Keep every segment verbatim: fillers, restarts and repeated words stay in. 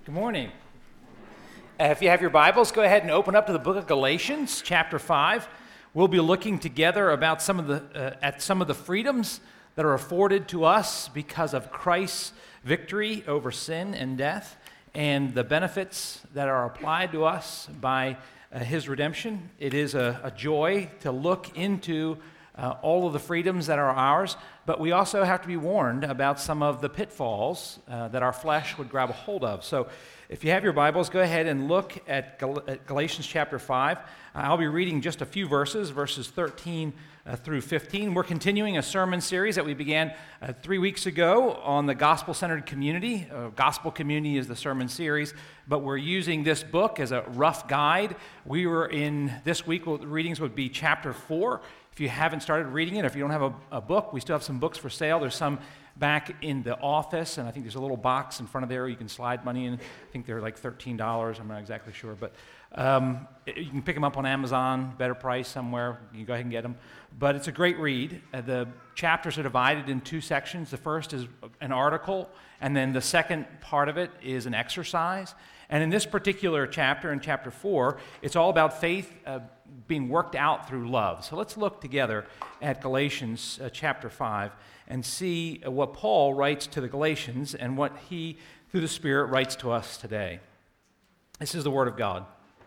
Good morning. Uh, if you have your Bibles, go ahead and open up to the book of Galatians, chapter five. We'll be looking together about some of the uh, at some of the freedoms that are afforded to us because of Christ's victory over sin and death, and the benefits that are applied to us by uh, His redemption. It is a, a joy to look into uh, all of the freedoms that are ours, but we also have to be warned about some of the pitfalls uh, that our flesh would grab a hold of. So if you have your Bibles, go ahead and look at, Gal- at Galatians chapter five. Uh, I'll be reading just a few verses, verses thirteen uh, through fifteen. We're continuing a sermon series that we began uh, three weeks ago on the gospel-centered community. Uh, gospel community is the sermon series, but we're using this book as a rough guide. We were in, this week, well, the readings would be chapter four. If you haven't started reading it, if you don't have a, a book, we still have some books for sale. There's some back in the office, and I think there's a little box in front of there you can slide money in. I think they're like thirteen dollars. I'm not exactly sure, but um, you can pick them up on Amazon, better price somewhere. You can go ahead and get them. But it's a great read. Uh, the chapters are divided in two sections. The first is an article, and then the second part of it is an exercise. And in this particular chapter, in chapter four, it's all about faith uh, being worked out through love. So let's look together at Galatians uh, chapter five and see uh, what Paul writes to the Galatians and what he, through the Spirit, writes to us today. This is the Word of God.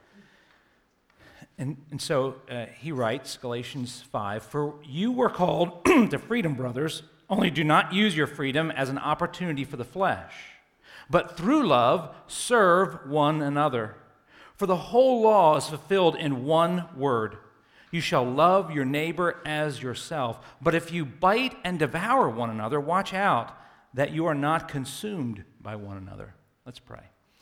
And, and so uh, he writes, Galatians five, "For you were called to freedom, brothers, only do not use your freedom as an opportunity for the flesh, but through love serve one another. For the whole law is fulfilled in one word: you shall love your neighbor as yourself. But if you bite and devour one another, watch out that you are not consumed by one another." Let's pray.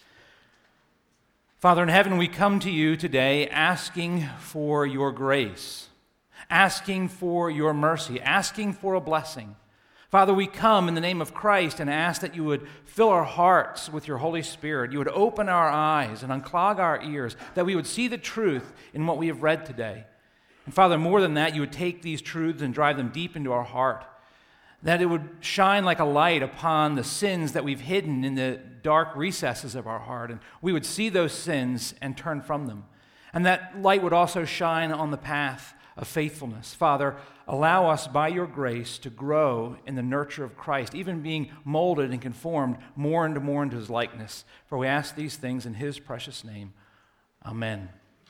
Father in heaven, we come to you today asking for your grace, asking for your mercy, asking for a blessing. Father, we come in the name of Christ and ask that you would fill our hearts with your Holy Spirit. You would open our eyes and unclog our ears, that we would see the truth in what we have read today. And Father, more than that, you would take these truths and drive them deep into our heart, that it would shine like a light upon the sins that we've hidden in the dark recesses of our heart, and we would see those sins and turn from them. And that light would also shine on the path of faithfulness. Father, allow us by your grace to grow in the nurture of Christ, even being molded and conformed more and more into his likeness. For we ask these things in his precious name. Amen.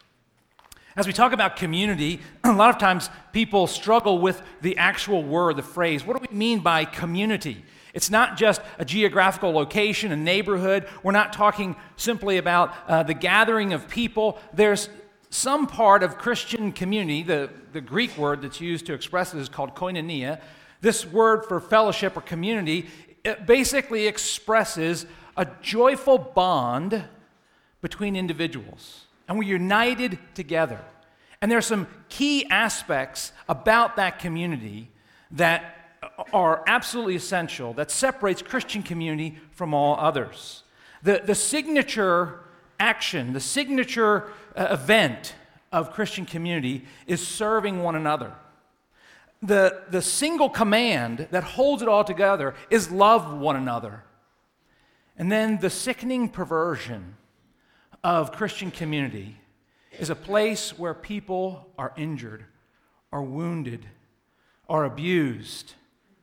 As we talk about community, a lot of times people struggle with the actual word, the phrase. What do we mean by community? It's not just a geographical location, a neighborhood. We're not talking simply about uh, the gathering of people. There's some part of Christian community, the, the Greek word that's used to express it is called koinonia. This word for fellowship or community, it basically expresses a joyful bond between individuals. And we're united together. And there are some key aspects about that community that are absolutely essential, that separates Christian community from all others. The, the signature action, the signature uh, event of Christian community is serving one another. The, the single command that holds it all together is love one another. And then the sickening perversion of Christian community is a place where people are injured, are wounded, are abused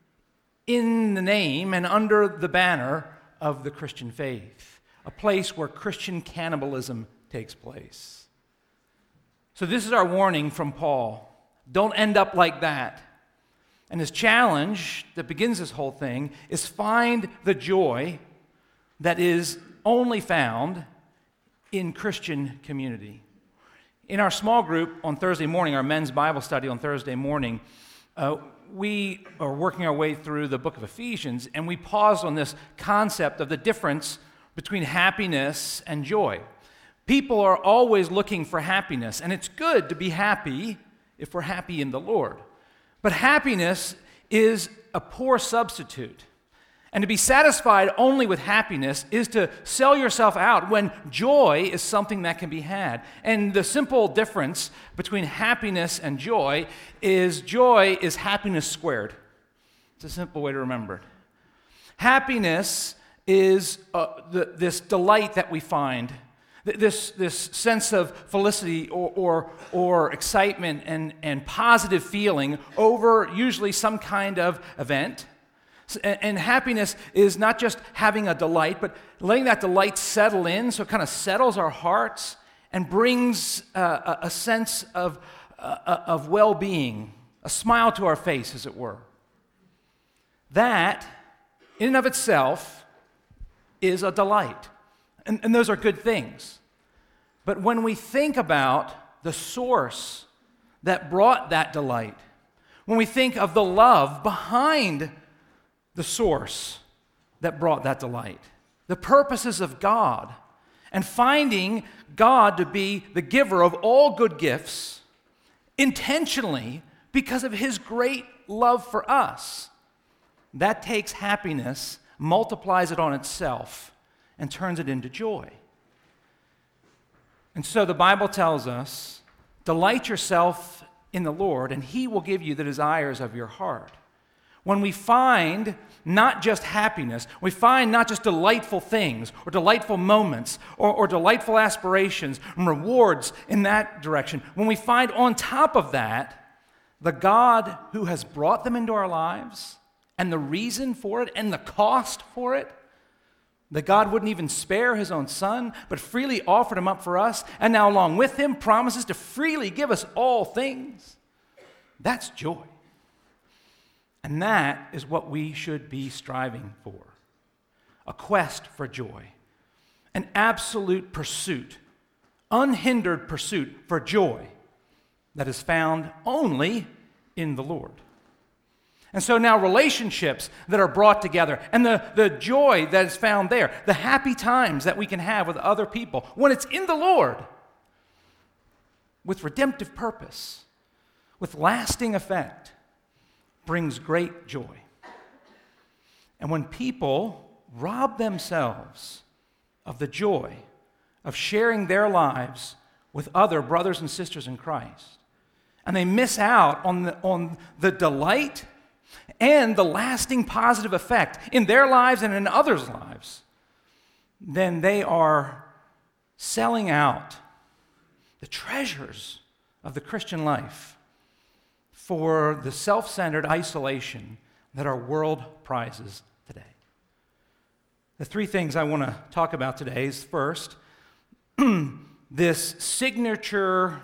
in the name and under the banner of the Christian faith. A place where Christian cannibalism takes place. So this is our warning from Paul. Don't end up like that. And his challenge that begins this whole thing is find the joy that is only found in Christian community. In our small group on Thursday morning, our men's Bible study on Thursday morning, uh, we are working our way through the book of Ephesians, and we paused on this concept of the difference between happiness and joy. People are always looking for happiness, and it's good to be happy if we're happy in the Lord. But happiness is a poor substitute. And to be satisfied only with happiness is to sell yourself out when joy is something that can be had. And the simple difference between happiness and joy is joy is happiness squared. It's a simple way to remember it. Happiness is uh, the, this delight that we find, th- this, this sense of felicity or, or, or excitement and, and positive feeling over usually some kind of event. And, and happiness is not just having a delight, but letting that delight settle in so it kind of settles our hearts and brings uh, a, a sense of, uh, of well-being, a smile to our face, as it were. That, in and of itself, is a delight. And, and those are good things. But when we think about the source that brought that delight, when we think of the love behind the source that brought that delight, the purposes of God, and finding God to be the giver of all good gifts intentionally because of his great love for us, that takes happiness, multiplies it on itself, and turns it into joy. And so the Bible tells us, delight yourself in the Lord, and he will give you the desires of your heart. When we find not just happiness, we find not just delightful things or delightful moments or, or delightful aspirations and rewards in that direction, when we find on top of that the God who has brought them into our lives and the reason for it and the cost for it, that God wouldn't even spare his own son, but freely offered him up for us, and now along with him promises to freely give us all things, that's joy. And that is what we should be striving for. A quest for joy. An absolute pursuit, unhindered pursuit for joy that is found only in the Lord. And so now relationships that are brought together and the, the joy that is found there, the happy times that we can have with other people when it's in the Lord, with redemptive purpose, with lasting effect, brings great joy. And when people rob themselves of the joy of sharing their lives with other brothers and sisters in Christ, and they miss out on the, on the delight and the lasting positive effect in their lives and in others' lives, then they are selling out the treasures of the Christian life for the self-centered isolation that our world prizes today. The three things I want to talk about today is first, this signature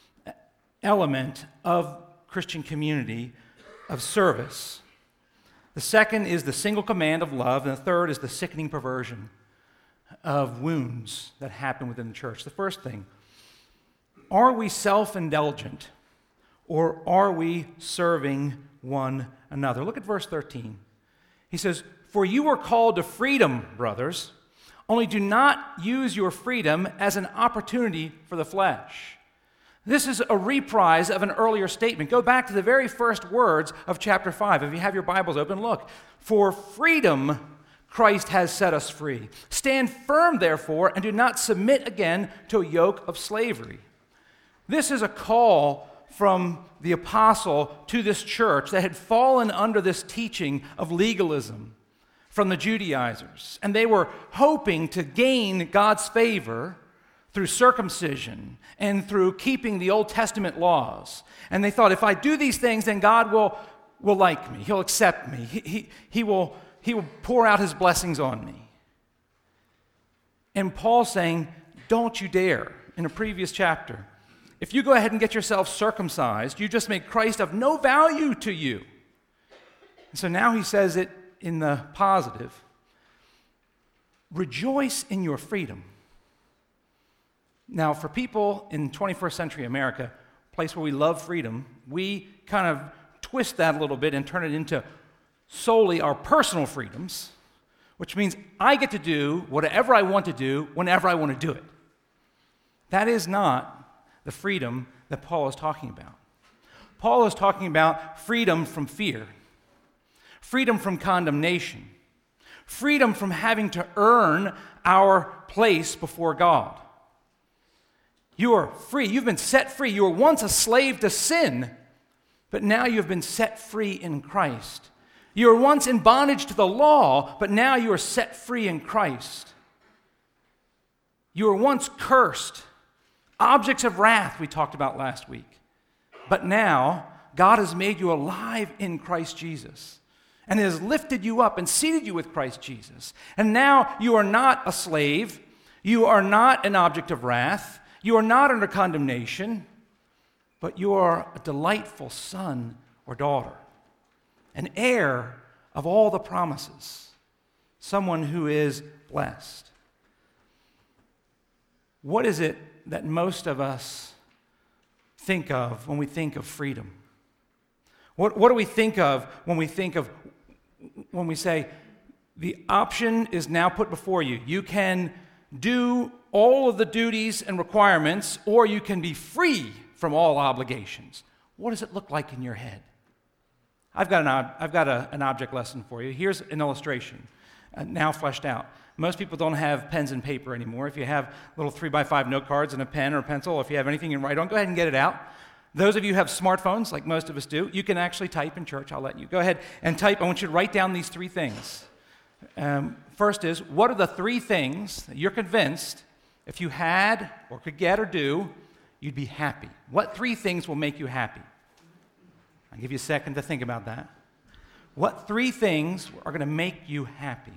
element of Christian community of service. The second is the single command of love, and the third is the sickening perversion of wounds that happen within the church. The first thing, are we self-indulgent? Or are we serving one another? Look at verse thirteen. He says, "For you are called to freedom, brothers, only do not use your freedom as an opportunity for the flesh." This is a reprise of an earlier statement. Go back to the very first words of chapter five. If you have your Bibles open, look. "For freedom Christ has set us free. Stand firm, therefore, and do not submit again to a yoke of slavery." This is a call from the apostle to this church that had fallen under this teaching of legalism from the Judaizers. And they were hoping to gain God's favor through circumcision and through keeping the Old Testament laws. And they thought, if I do these things, then God will, will like me. He'll accept me. He, he, he, will, he will pour out his blessings on me. And Paul's saying, don't you dare, in a previous chapter. If you go ahead and get yourself circumcised, you just make Christ of no value to you. And so now he says it in the positive. Rejoice in your freedom. Now, for people in twenty-first century America, a place where we love freedom, we kind of twist that a little bit and turn it into solely our personal freedoms, which means I get to do whatever I want to do whenever I want to do it. That is not the freedom that Paul is talking about. Paul is talking about freedom from fear, freedom from condemnation, freedom from having to earn our place before God. You are free. You've been set free. You were once a slave to sin, but now you've been set free in Christ. You were once in bondage to the law, but now you are set free in Christ. You were once cursed, objects of wrath we talked about last week. But now God has made you alive in Christ Jesus and has lifted you up and seated you with Christ Jesus. And now you are not a slave. You are not an object of wrath. You are not under condemnation, but you are a delightful son or daughter, an heir of all the promises, someone who is blessed. What is it that most of us think of when we think of freedom? What, what do we think of when we think of, when we say, the option is now put before you. You can do all of the duties and requirements, or you can be free from all obligations. What does it look like in your head? I've got an, ob- I've got a, an object lesson for you. Here's an illustration, uh, now fleshed out. Most people don't have pens and paper anymore. If you have little three by five note cards and a pen or a pencil, or if you have anything you can write on, go ahead and get it out. Those of you who have smartphones, like most of us do, you can actually type in church. I'll let you. Go ahead and type. I want you to write down these three things. Um, first is, what are the three things that you're convinced if you had or could get or do, you'd be happy? What three things will make you happy? I'll give you a second to think about that. What three things are going to make you happy?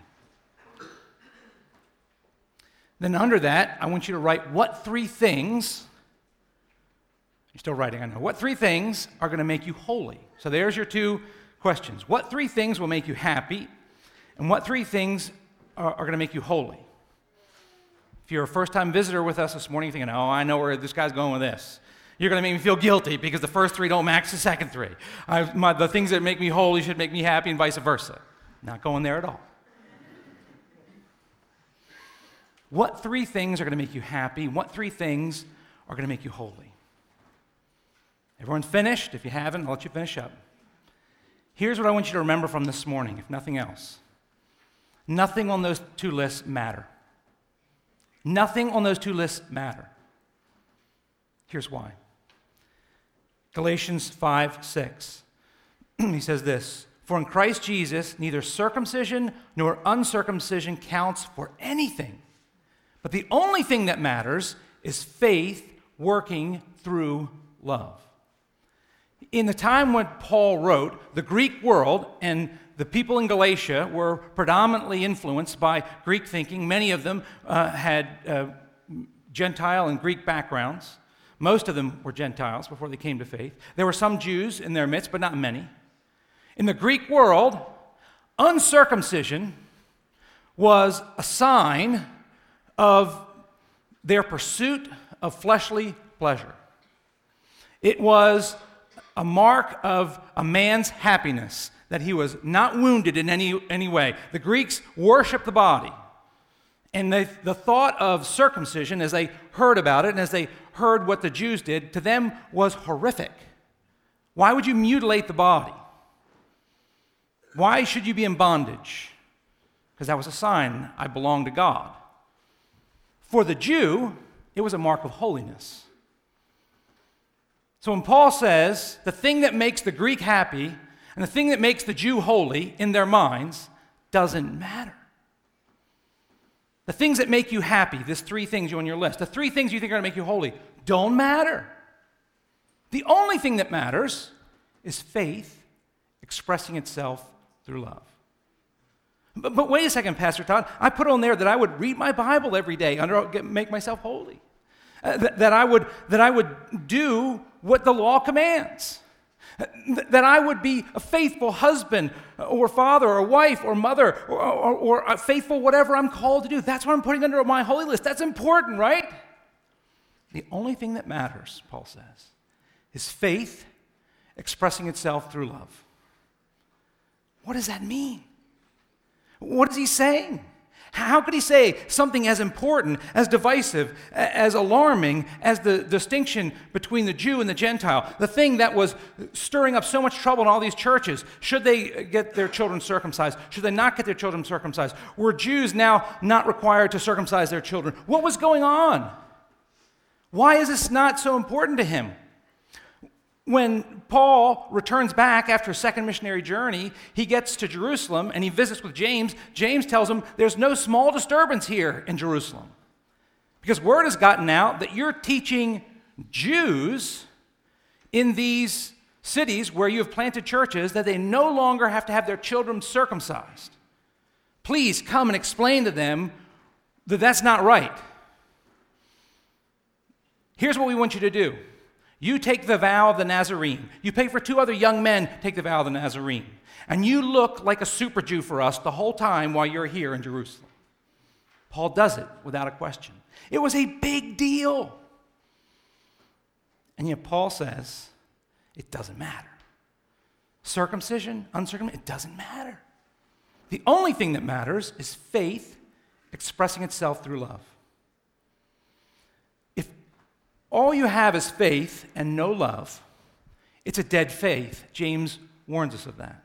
Then under that, I want you to write what three things, you're still writing, I know, what three things are going to make you holy? So there's your two questions. What three things will make you happy? And what three things are, are going to make you holy? If you're a first-time visitor with us this morning, you're thinking, oh, I know where this guy's going with this. You're going to make me feel guilty because the first three don't match the second three. I, my, the things that make me holy should make me happy and vice versa. Not going there at all. What three things are going to make you happy? What three things are going to make you holy? Everyone's finished? If you haven't, I'll let you finish up. Here's what I want you to remember from this morning, if nothing else. Nothing on those two lists matter. Nothing on those two lists matter. Here's why. Galatians five six. He says this, for in Christ Jesus, neither circumcision nor uncircumcision counts for anything. But the only thing that matters is faith working through love. In the time when Paul wrote, the Greek world and the people in Galatia were predominantly influenced by Greek thinking. Many of them uh, had uh, Gentile and Greek backgrounds. Most of them were Gentiles before they came to faith. There were some Jews in their midst, but not many. In the Greek world, uncircumcision was a sign of their pursuit of fleshly pleasure. It was a mark of a man's happiness, that he was not wounded in any, any way. The Greeks worshiped the body. And they, the thought of circumcision, as they heard about it and as they heard what the Jews did, to them was horrific. Why would you mutilate the body? Why should you be in bondage? Because that was a sign I belong to God. For the Jew, it was a mark of holiness. So when Paul says the thing that makes the Greek happy and the thing that makes the Jew holy in their minds doesn't matter. The things that make you happy, there's three things you on your list, the three things you think are going to make you holy, don't matter. The only thing that matters is faith expressing itself through love. But, but wait a second, Pastor Todd. I put on there that I would read my Bible every day, under, make myself holy. Uh, that, that, I would, that I would do what the law commands. Uh, that I would be a faithful husband or father or wife or mother or, or, or a faithful whatever I'm called to do. That's what I'm putting under my holy list. That's important, right? The only thing that matters, Paul says, is faith expressing itself through love. What does that mean? What is he saying? How could he say something as important, as divisive, as alarming as the distinction between the Jew and the Gentile, the thing that was stirring up so much trouble in all these churches? Should they get their children circumcised? Should they not get their children circumcised? Were Jews now not required to circumcise their children? What was going on? Why is this not so important to him? When Paul returns back after a second missionary journey, he gets to Jerusalem and he visits with James. James tells him there's no small disturbance here in Jerusalem because word has gotten out that you're teaching Jews in these cities where you have planted churches that they no longer have to have their children circumcised. Please come and explain to them that that's not right. Here's what we want you to do. You take the vow of the Nazarene. You pay for two other young men to take the vow of the Nazarene. And you look like a super Jew for us the whole time while you're here in Jerusalem. Paul does it without a question. It was a big deal. And yet Paul says, it doesn't matter. Circumcision, uncircumcision, it doesn't matter. The only thing that matters is faith expressing itself through love. If all you have is faith and no love, it's a dead faith. James warns us of that.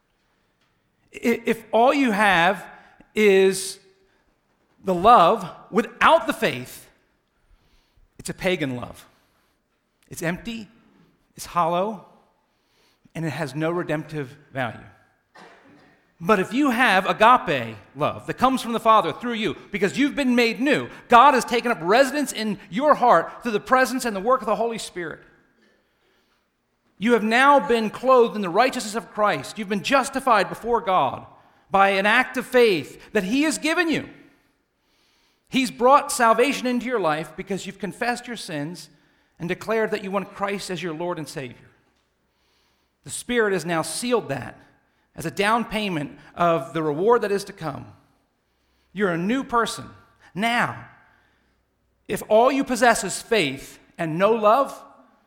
If all you have is the love without the faith, it's a pagan love. It's empty, it's hollow, and it has no redemptive value. But if you have agape love that comes from the Father through you, because you've been made new, God has taken up residence in your heart through the presence and the work of the Holy Spirit. You have now been clothed in the righteousness of Christ. You've been justified before God by an act of faith that He has given you. He's brought salvation into your life because you've confessed your sins and declared that you want Christ as your Lord and Savior. The Spirit has now sealed that as a down payment of the reward that is to come. You're a new person. Now, if all you possess is faith and no love,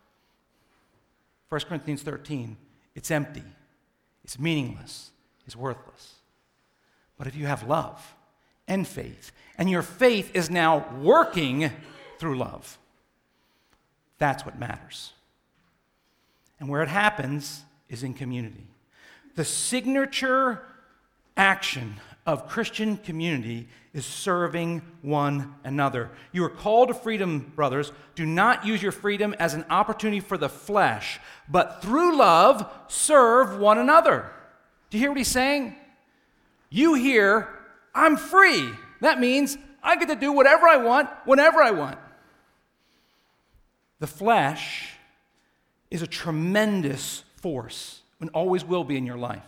First Corinthians thirteen, it's empty, it's meaningless, it's worthless. But if you have love and faith, and your faith is now working through love, that's what matters. And where it happens is in community. The signature action of Christian community is serving one another. You are called to freedom, brothers. Do not use your freedom as an opportunity for the flesh, but through love, serve one another. Do you hear what he's saying? You hear, I'm free. That means I get to do whatever I want, whenever I want. The flesh is a tremendous force and always will be in your life.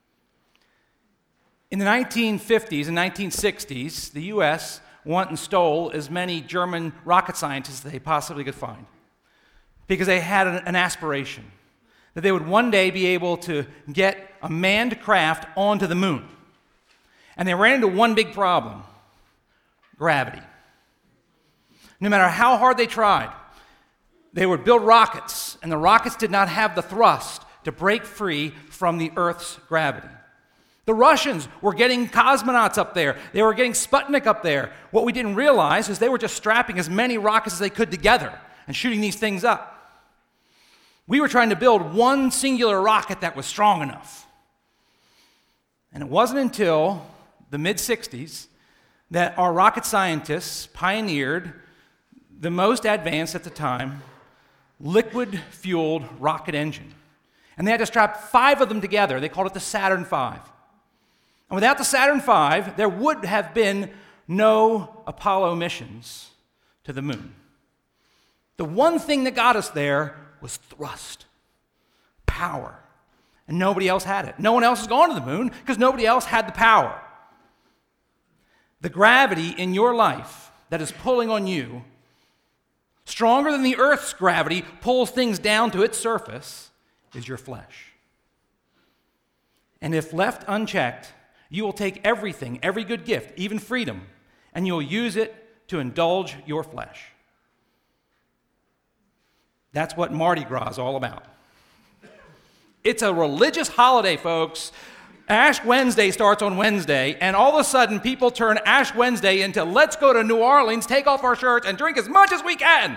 In the nineteen fifties and nineteen sixties, the U S went and stole as many German rocket scientists as they possibly could find because they had an, an aspiration that they would one day be able to get a manned craft onto the moon. And they ran into one big problem: gravity. No matter how hard they tried, they would build rockets, and the rockets did not have the thrust to break free from the Earth's gravity. The Russians were getting cosmonauts up there. They were getting Sputnik up there. What we didn't realize is they were just strapping as many rockets as they could together and shooting these things up. We were trying to build one singular rocket that was strong enough. And it wasn't until the mid-sixties that our rocket scientists pioneered the most advanced at the time liquid-fueled rocket engine. And they had to strap five of them together. They called it the Saturn five. And without the Saturn five, there would have been no Apollo missions to the moon. The one thing that got us there was thrust, power. And nobody else had it. No one else has gone to the moon because nobody else had the power. The gravity in your life that is pulling on you, stronger than the Earth's gravity pulls things down to its surface, is your flesh. And if left unchecked, you will take everything, every good gift, even freedom, and you will use it to indulge your flesh. That's what Mardi Gras is all about. It's a religious holiday, folks. Ash Wednesday starts on Wednesday, and all of a sudden people turn Ash Wednesday into let's go to New Orleans, take off our shirts, and drink as much as we can.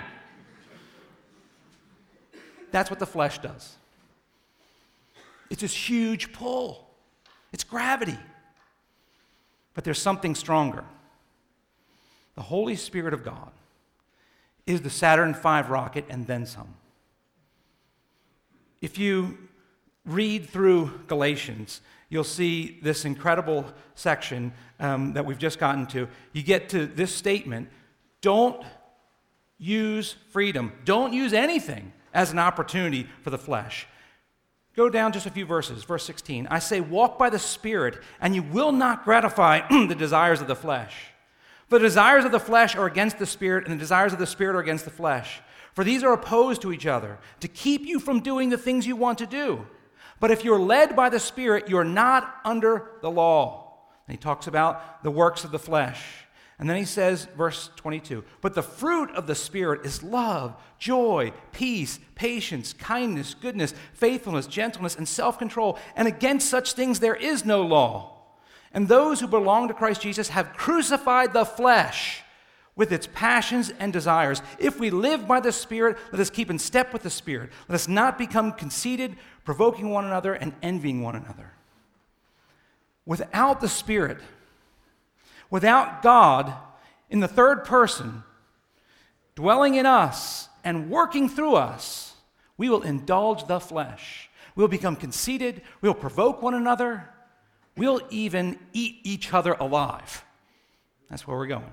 That's what the flesh does. It's this huge pull. It's gravity. But there's something stronger. The Holy Spirit of God is the Saturn five rocket and then some. If you read through Galatians, you'll see this incredible section um, that we've just gotten to. You get to this statement: don't use freedom. Don't use anything as an opportunity for the flesh. Go down just a few verses. Verse sixteen, I say, walk by the Spirit, and you will not gratify the desires of the flesh. For the desires of the flesh are against the Spirit, and the desires of the Spirit are against the flesh. For these are opposed to each other, to keep you from doing the things you want to do. But if you're led by the Spirit, you're not under the law. And he talks about the works of the flesh. And then he says, verse twenty-two, but the fruit of the Spirit is love, joy, peace, patience, kindness, goodness, faithfulness, gentleness, and self-control. And against such things there is no law. And those who belong to Christ Jesus have crucified the flesh with its passions and desires. If we live by the Spirit, let us keep in step with the Spirit. Let us not become conceited, provoking one another, and envying one another. Without the Spirit, without God in the third person, dwelling in us and working through us, we will indulge the flesh. We'll become conceited. We'll provoke one another. We'll even eat each other alive. That's where we're going.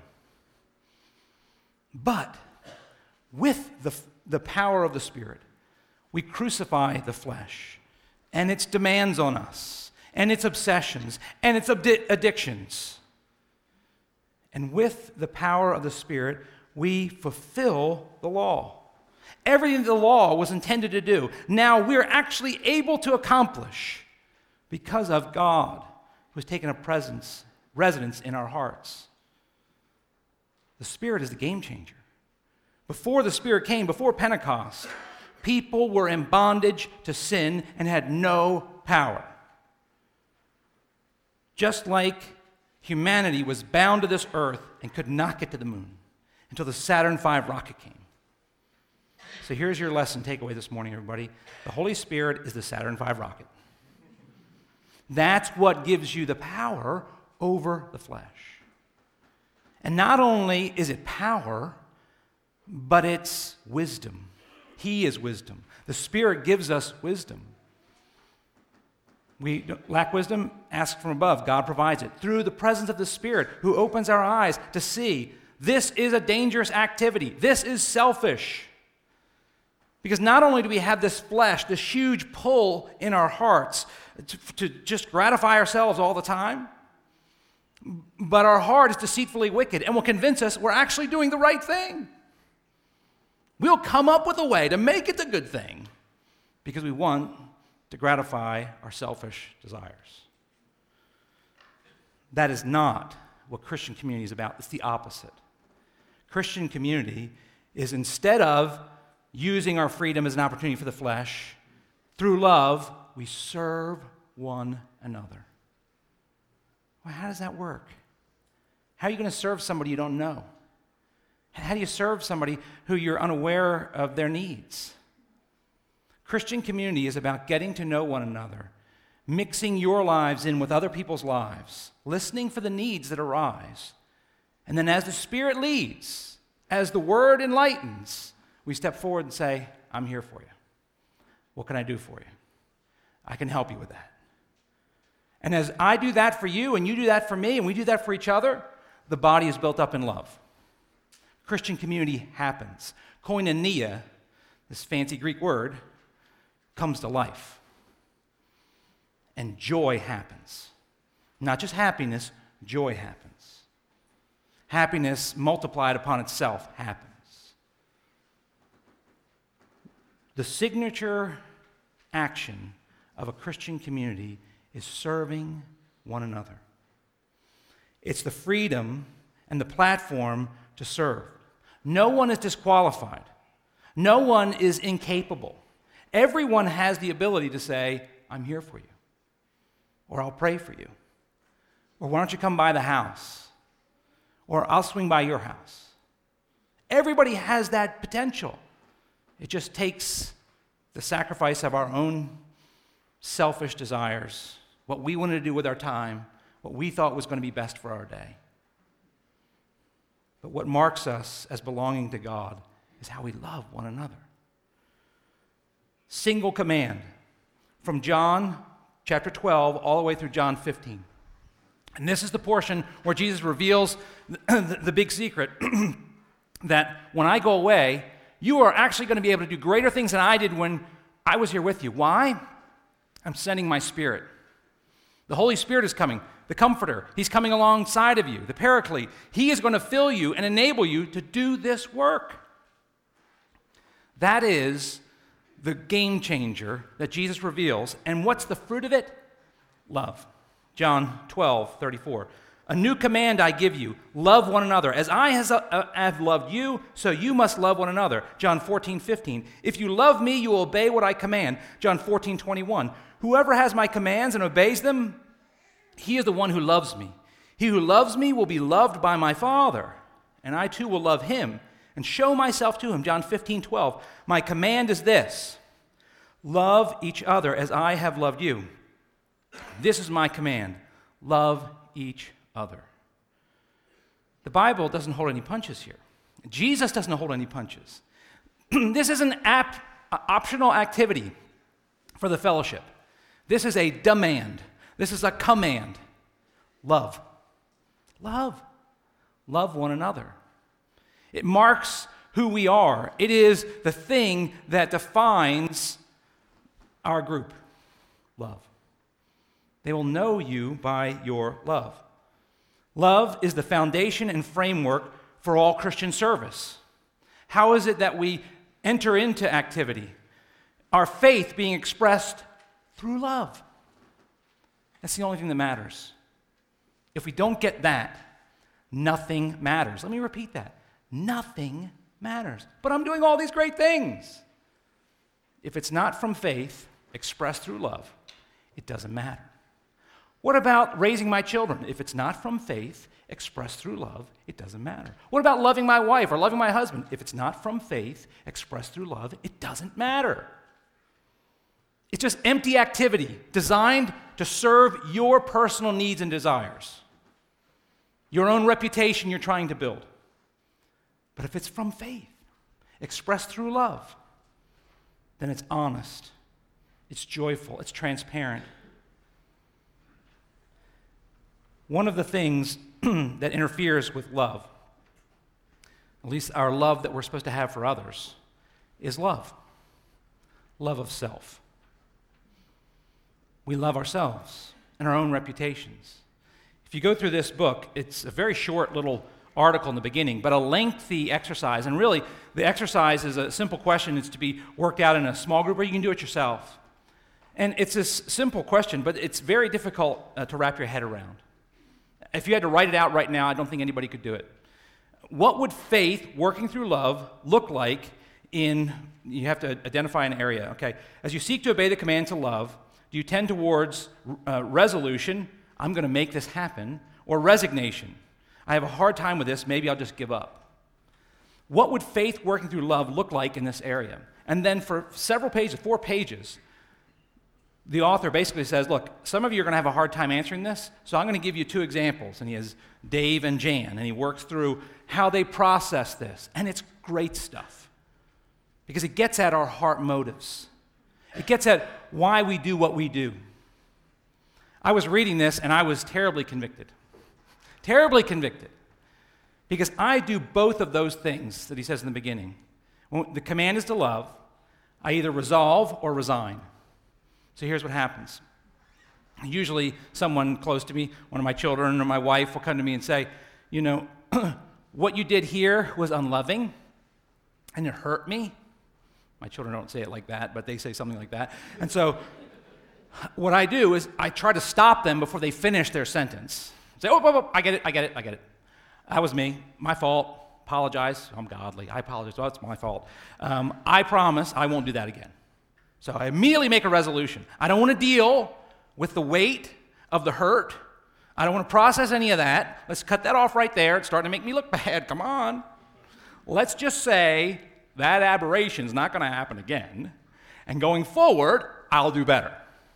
But with the, the power of the Spirit, we crucify the flesh and its demands on us and its obsessions and its abdi- addictions. And with the power of the Spirit, we fulfill the law. Everything the law was intended to do, now we're actually able to accomplish because of God, who has taken a presence, residence in our hearts. The Spirit is the game changer. Before the Spirit came, before Pentecost, people were in bondage to sin and had no power. Just like humanity was bound to this earth and could not get to the moon until the Saturn five rocket came. So here's your lesson takeaway this morning, everybody. The Holy Spirit is the Saturn five rocket. That's what gives you the power over the flesh. And not only is it power, but it's wisdom. He is wisdom. The Spirit gives us wisdom. We lack wisdom, ask from above. God provides it through the presence of the Spirit, who opens our eyes to see this is a dangerous activity. This is selfish. Because not only do we have this flesh, this huge pull in our hearts to, to just gratify ourselves all the time, but our heart is deceitfully wicked and will convince us we're actually doing the right thing. We'll come up with a way to make it the good thing because we want to gratify our selfish desires. That is not what Christian community is about. It's the opposite. Christian community is, instead of using our freedom as an opportunity for the flesh, through love, we serve one another. Well, how does that work? How are you going to serve somebody you don't know? How do you serve somebody who you're unaware of their needs? Christian community is about getting to know one another, mixing your lives in with other people's lives, listening for the needs that arise. And then as the Spirit leads, as the Word enlightens, we step forward and say, I'm here for you. What can I do for you? I can help you with that. And as I do that for you, and you do that for me, and we do that for each other, the body is built up in love. Christian community happens. Koinonia, this fancy Greek word, comes to life. And joy happens. Not just happiness, joy happens. Happiness multiplied upon itself happens. The signature action of a Christian community is serving one another. It's the freedom and the platform to serve. No one is disqualified. No one is incapable. Everyone has the ability to say, I'm here for you. Or I'll pray for you. Or why don't you come by the house? Or I'll swing by your house. Everybody has that potential. It just takes the sacrifice of our own selfish desires, what we wanted to do with our time, what we thought was going to be best for our day. But what marks us as belonging to God is how we love one another. single command from John chapter twelve all the way through John fifteen. And this is the portion where Jesus reveals the, the big secret that when I go away, you are actually going to be able to do greater things than I did when I was here with you. Why? I'm sending my Spirit. The Holy Spirit is coming, the Comforter. He's coming alongside of you, the Paraclete. He is going to fill you and enable you to do this work. That is the game changer that Jesus reveals. And what's the fruit of it? Love. John twelve, thirty-four. A new command I give you, love one another. As I has, uh, have loved you, so you must love one another. John fourteen, fifteen. If you love me, you will obey what I command. John fourteen, twenty-one. Whoever has my commands and obeys them, he is the one who loves me. He who loves me will be loved by my Father, and I too will love him and show myself to him. John fifteen, twelve. My command is this, love each other as I have loved you. This is my command, love each other. The Bible doesn't hold any punches here. Jesus doesn't hold any punches. This is an ap- optional activity for the fellowship. This is a demand. This is a command. Love. Love. Love one another. It marks who we are. It is the thing that defines our group. Love. They will know you by your love. Love is the foundation and framework for all Christian service. How is it that we enter into activity? Our faith being expressed through love. That's the only thing that matters. If we don't get that, nothing matters. Let me repeat that. Nothing matters. But I'm doing all these great things. If it's not from faith expressed through love, it doesn't matter. What about raising my children? If it's not from faith expressed through love, it doesn't matter. What about loving my wife or loving my husband? If it's not from faith expressed through love, it doesn't matter. It's just empty activity designed to serve your personal needs and desires, your own reputation you're trying to build. But if it's from faith expressed through love, then it's honest, it's joyful, it's transparent. One of the things that interferes with love, at least our love that we're supposed to have for others, is love. Love of self. We love ourselves and our own reputations. If you go through this book, it's a very short little article in the beginning, but a lengthy exercise. And really, the exercise is a simple question. It's to be worked out in a small group, or you can do it yourself. And it's a simple question, but it's very difficult uh, to wrap your head around. If you had to write it out right now, I don't think anybody could do it. What would faith working through love look like in, you have to identify an area, okay? As you seek to obey the command to love, do you tend towards uh, resolution, I'm going to make this happen, or resignation? I have a hard time with this, maybe I'll just give up. What would faith working through love look like in this area? And then for several pages, four pages, the author basically says, look, some of you are going to have a hard time answering this, so I'm going to give you two examples. And he has Dave and Jan, and he works through how they process this. And it's great stuff because it gets at our heart motives. It gets at why we do what we do. I was reading this, and I was terribly convicted. Terribly convicted. Because I do both of those things that he says in the beginning. When the command is to love, I either resolve or resign. So here's what happens. Usually someone close to me, one of my children or my wife, will come to me and say, you know, what you did here was unloving, and it hurt me. My children don't say it like that, but they say something like that. And so what I do is I try to stop them before they finish their sentence. Say, oh, oh, oh, I get it, I get it, I get it. That was me, my fault. Apologize. I'm godly. I apologize. Well, it's my fault. Um, I promise I won't do that again. So I immediately make a resolution. I don't want to deal with the weight of the hurt. I don't want to process any of that. Let's cut that off right there. It's starting to make me look bad. Come on. Let's just say that aberration is not going to happen again. And going forward, I'll do better.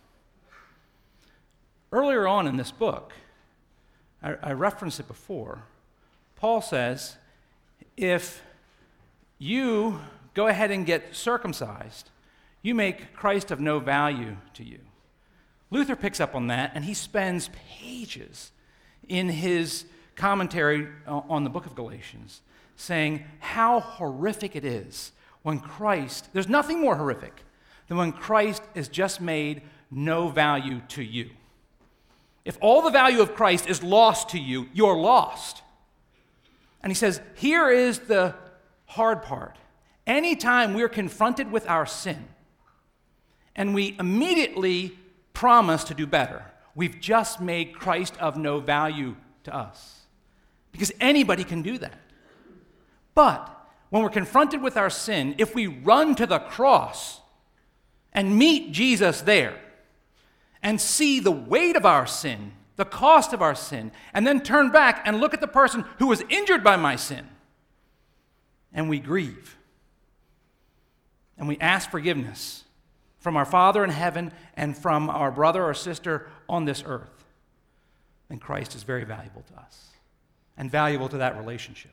Earlier on in this book, I, I referenced it before, Paul says, if you go ahead and get circumcised, You make Christ of no value to you. Luther picks up on that, and he spends pages in his commentary on the book of Galatians saying how horrific it is when Christ, there's nothing more horrific than when Christ is just made no value to you. If all the value of Christ is lost to you, you're lost. And he says, here is the hard part. Anytime we're confronted with our sin and we immediately promise to do better, we've just made Christ of no value to us. Because anybody can do that. But when we're confronted with our sin, if we run to the cross and meet Jesus there and see the weight of our sin, the cost of our sin, and then turn back and look at the person who was injured by my sin, and we grieve, and we ask forgiveness from our Father in heaven and from our brother or sister on this earth, then Christ is very valuable to us and valuable to that relationship.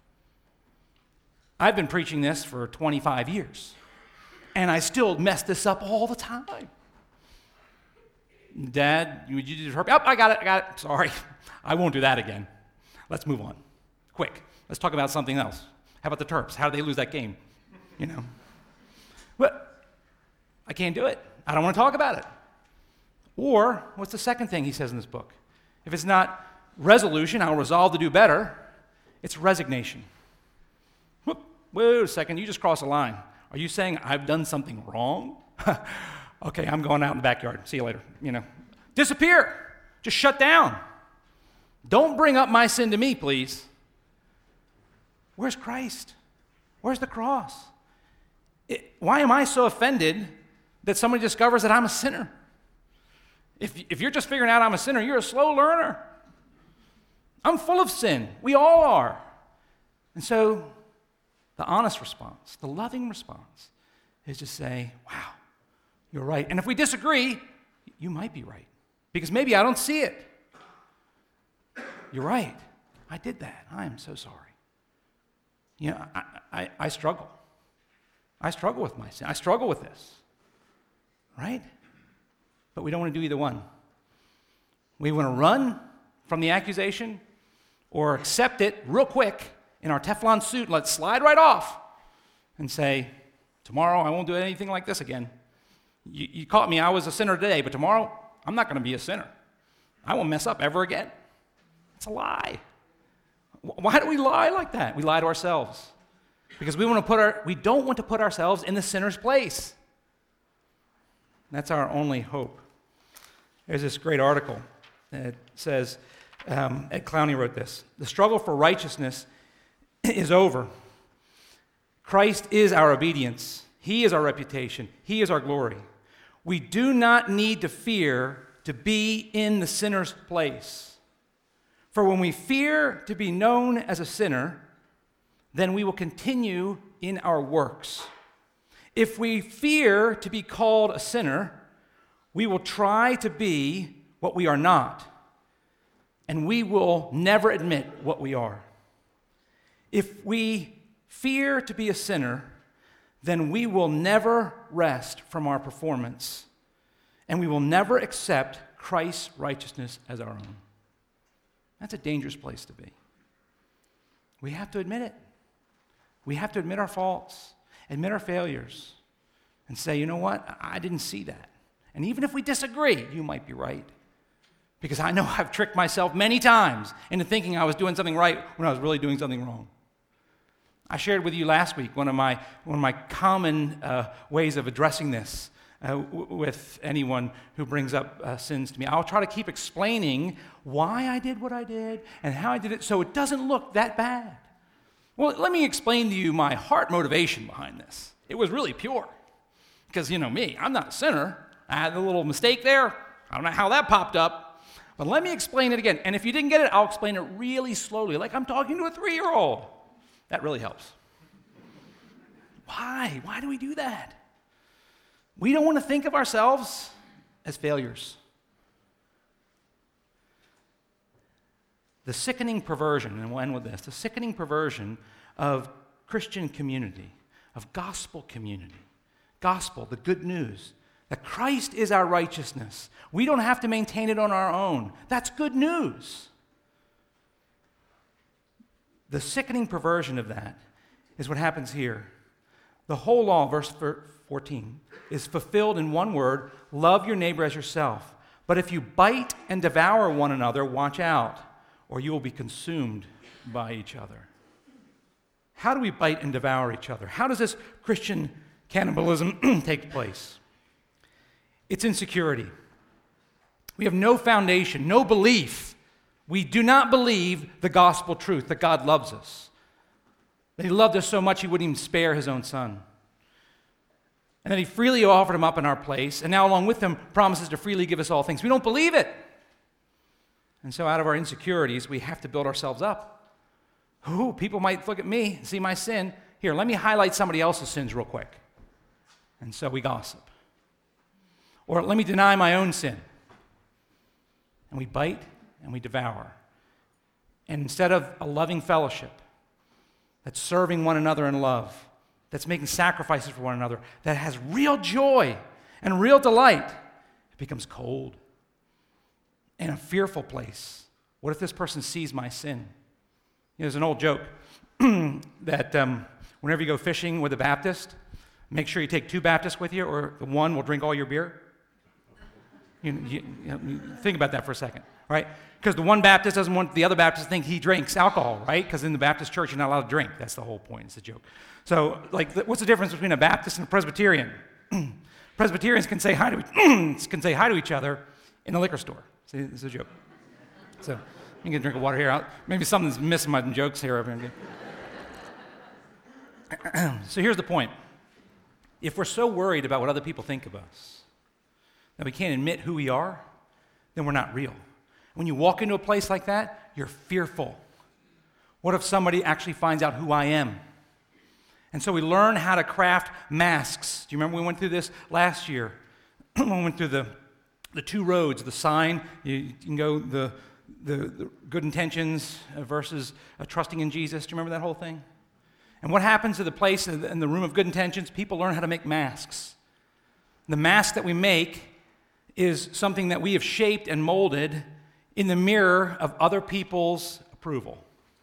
I've been preaching this for twenty-five years, and I still mess this up all the time. Dad, would you just hurt me? Oh, I got it, I got it. Sorry. I won't do that again. Let's move on. Quick. Let's talk about something else. How about the Terps? How did they lose that game? You know. But I can't do it. I don't want to talk about it. Or, what's the second thing he says in this book? If it's not resolution, I'll resolve to do better, it's resignation. Whoop, wait a second, you just crossed a line. Are you saying I've done something wrong? Okay, I'm going out in the backyard. See you later. You know, disappear. Just shut down. Don't bring up my sin to me, please. Where's Christ? Where's the cross? It, why am I so offended that somebody discovers that I'm a sinner? If, if you're just figuring out I'm a sinner, you're a slow learner. I'm full of sin. We all are. And so the honest response, the loving response, is to say, wow, you're right. And if we disagree, you might be right. Because maybe I don't see it. You're right. I did that. I am so sorry. You know, I, I, I struggle. I struggle with my sin. I struggle with this. Right? But we don't want to do either one. We want to run from the accusation or accept it real quick in our Teflon suit and let it slide right off and say, tomorrow I won't do anything like this again. You, you caught me, I was a sinner today, but tomorrow I'm not going to be a sinner. I won't mess up ever again. It's a lie. Why do we lie like that? We lie to ourselves because we want to put our we don't want to put ourselves in the sinner's place. That's our only hope. There's this great article that says, um, Ed Clowney wrote this: the struggle for righteousness is over. Christ is our obedience. He is our reputation. He is our glory. We do not need to fear to be in the sinner's place. For when we fear to be known as a sinner, then we will continue in our works. If we fear to be called a sinner, we will try to be what we are not, and we will never admit what we are. If we fear to be a sinner, then we will never rest from our performance, and we will never accept Christ's righteousness as our own. That's a dangerous place to be. We have to admit it. We have to admit our faults, admit our failures, and say, you know what, I didn't see that. And even if we disagree, you might be right. Because I know I've tricked myself many times into thinking I was doing something right when I was really doing something wrong. I shared with you last week one of my, one of my common uh, ways of addressing this uh, w- with anyone who brings up uh, sins to me. I'll try to keep explaining why I did what I did and how I did it so it doesn't look that bad. Well, let me explain to you my heart motivation behind this. It was really pure. Because, you know me, I'm not a sinner. I had a little mistake there. I don't know how that popped up. But let me explain it again. And if you didn't get it, I'll explain it really slowly, like I'm talking to a three-year-old. That really helps. Why? Why do we do that? We don't want to think of ourselves as failures. The sickening perversion, and we'll end with this, the sickening perversion of Christian community, of gospel community, gospel, the good news, that Christ is our righteousness. We don't have to maintain it on our own. That's good news. The sickening perversion of that is what happens here. The whole law, verse fourteen, is fulfilled in one word: love your neighbor as yourself. But if you bite and devour one another, watch out, or you will be consumed by each other. How do we bite and devour each other? How does this Christian cannibalism take place? It's insecurity. We have no foundation, no belief. We do not believe the gospel truth that God loves us, that he loved us so much he wouldn't even spare his own son, and that he freely offered him up in our place, and now along with him promises to freely give us all things. We don't believe it. And so out of our insecurities, we have to build ourselves up. Ooh, people might look at me and see my sin. Here, let me highlight somebody else's sins real quick. And so we gossip. Or let me deny my own sin. And we bite and we devour. And instead of a loving fellowship that's serving one another in love, that's making sacrifices for one another, that has real joy and real delight, it becomes cold and a fearful place. What if this person sees my sin? You know, there's an old joke that um, whenever you go fishing with a Baptist, make sure you take two Baptists with you, or the one will drink all your beer. You, you, you know, think about that for a second, right? Because the one Baptist doesn't want the other Baptist to think he drinks alcohol, right? Because in the Baptist church, you're not allowed to drink. That's the whole point. It's a joke. So, like, what's the difference between a Baptist and a Presbyterian? Presbyterians can say hi to can say hi to each other in the liquor store. See, it's a joke. So, you can drink a water here. I'll, maybe something's missing my jokes here. So here's the point. If we're so worried about what other people think of us that we can't admit who we are, then we're not real. When you walk into a place like that, you're fearful. What if somebody actually finds out who I am? And so we learn how to craft masks. Do you remember we went through this last year? We went through the, the two roads, the sign. You, you can go the, the, the good intentions versus uh, trusting in Jesus. Do you remember that whole thing? And what happens to the place in the, in the room of good intentions? People learn how to make masks. The mask that we make is something that we have shaped and molded in the mirror of other people's approval.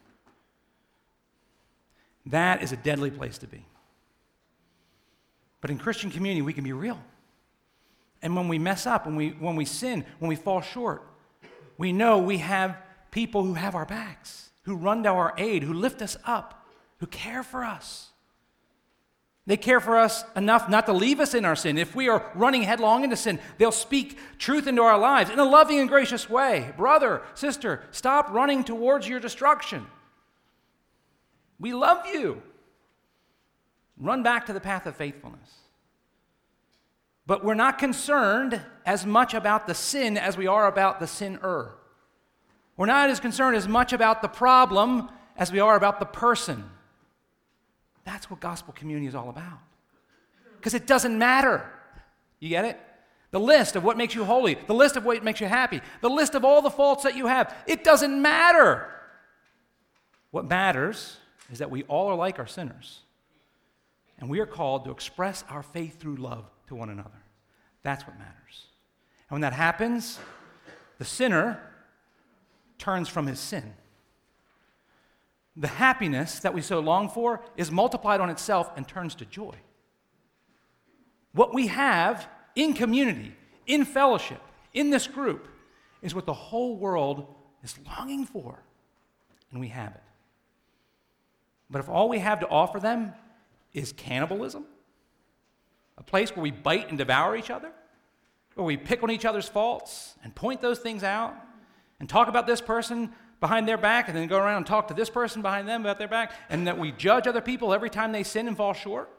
That is a deadly place to be. But in Christian community, we can be real. And when we mess up, when we, when we sin, when we fall short, we know we have people who have our backs, who run to our aid, who lift us up, who care for us. They care for us enough not to leave us in our sin. If we are running headlong into sin, they'll speak truth into our lives in a loving and gracious way. Brother, sister, stop running towards your destruction. We love you. Run back to the path of faithfulness. But we're not concerned as much about the sin as we are about the sinner. We're not as concerned as much about the problem as we are about the person. That's what gospel community is all about. Because it doesn't matter. You get it? The list of what makes you holy, the list of what makes you happy, the list of all the faults that you have, it doesn't matter. What matters is that we all are like our sinners. And we are called to express our faith through love to one another. That's what matters. And when that happens, the sinner turns from his sin. The happiness that we so long for is multiplied on itself and turns to joy. What we have in community, in fellowship, in this group, is what the whole world is longing for. And we have it. But if all we have to offer them is cannibalism, a place where we bite and devour each other, where we pick on each other's faults and point those things out and talk about this person behind their back and then go around and talk to this person behind them about their back, and that we judge other people every time they sin and fall short,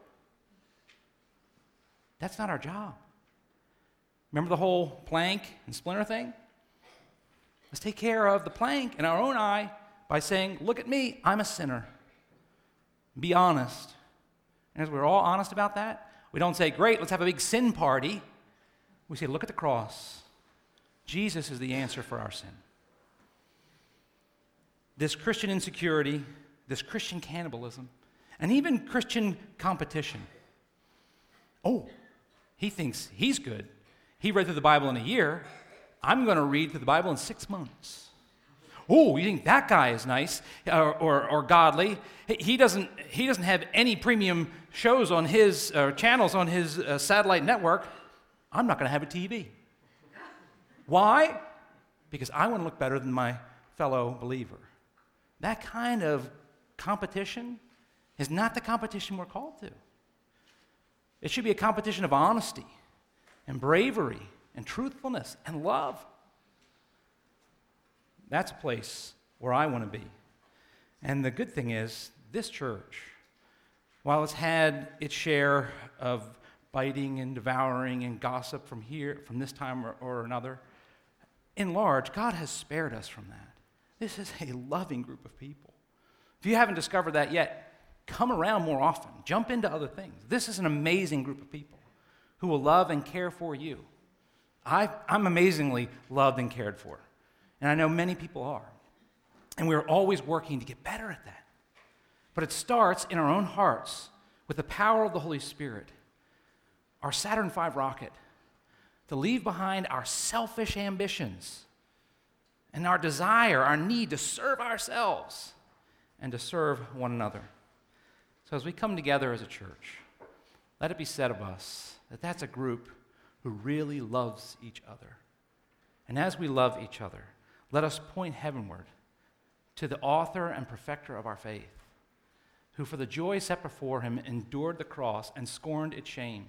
that's not our job. Remember the whole plank and splinter thing? Let's take care of the plank in our own eye by saying, look at me, I'm a sinner. Be honest. And as we're all honest about that, we don't say, great, let's have a big sin party. We say, look at the cross. Jesus is the answer for our sin. This Christian insecurity, this Christian cannibalism, and even Christian competition. Oh, he thinks he's good. He read through the Bible in a year. I'm going to read through the Bible in six months. Oh, you think that guy is nice or, or, or godly? He doesn't, he doesn't have any premium shows on his uh, channels on his uh, satellite network. I'm not going to have a T V. Why? Because I want to look better than my fellow believer. That kind of competition is not the competition we're called to. It should be a competition of honesty and bravery and truthfulness and love. That's a place where I want to be. And the good thing is, this church, while it's had its share of biting and devouring and gossip from here, from this time or, or another, in large, God has spared us from that. This is a loving group of people. If you haven't discovered that yet, come around more often. Jump into other things. This is an amazing group of people who will love and care for you. I, I'm amazingly loved and cared for. And I know many people are. And we're always working to get better at that. But it starts in our own hearts with the power of the Holy Spirit, our Saturn five rocket, to leave behind our selfish ambitions and our desire, our need to serve ourselves and to serve one another. So as we come together as a church, let it be said of us that that's a group who really loves each other. And as we love each other, let us point heavenward to the author and perfecter of our faith, who for the joy set before him endured the cross and scorned its shame.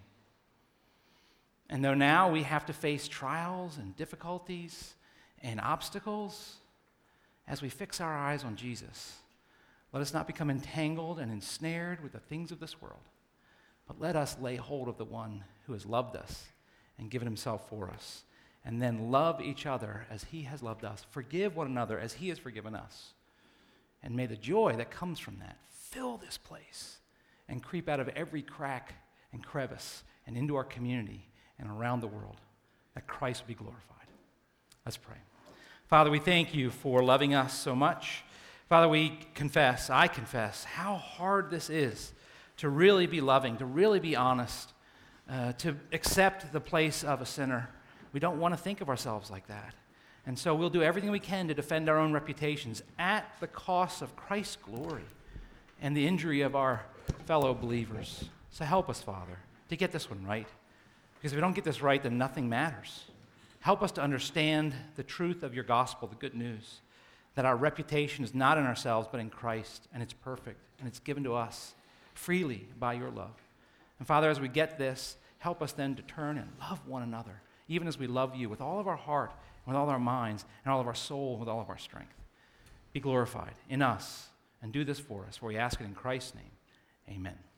And though now we have to face trials and difficulties and obstacles, as we fix our eyes on Jesus, let us not become entangled and ensnared with the things of this world, but let us lay hold of the one who has loved us and given himself for us, and then love each other as he has loved us, forgive one another as he has forgiven us. And may the joy that comes from that fill this place and creep out of every crack and crevice and into our community and around the world, that Christ be glorified. Let's pray. Father, we thank you for loving us so much. Father, we confess, I confess, how hard this is to really be loving, to really be honest, uh, to accept the place of a sinner. We don't want to think of ourselves like that. And so we'll do everything we can to defend our own reputations at the cost of Christ's glory and the injury of our fellow believers. So help us, Father, to get this one right. Because if we don't get this right, then nothing matters. Help us to understand the truth of your gospel, the good news, that our reputation is not in ourselves but in Christ, and it's perfect, and it's given to us freely by your love. And Father, as we get this, help us then to turn and love one another, even as we love you with all of our heart, with all our minds, and all of our soul, with all of our strength. Be glorified in us, and do this for us, for we ask it in Christ's name. Amen.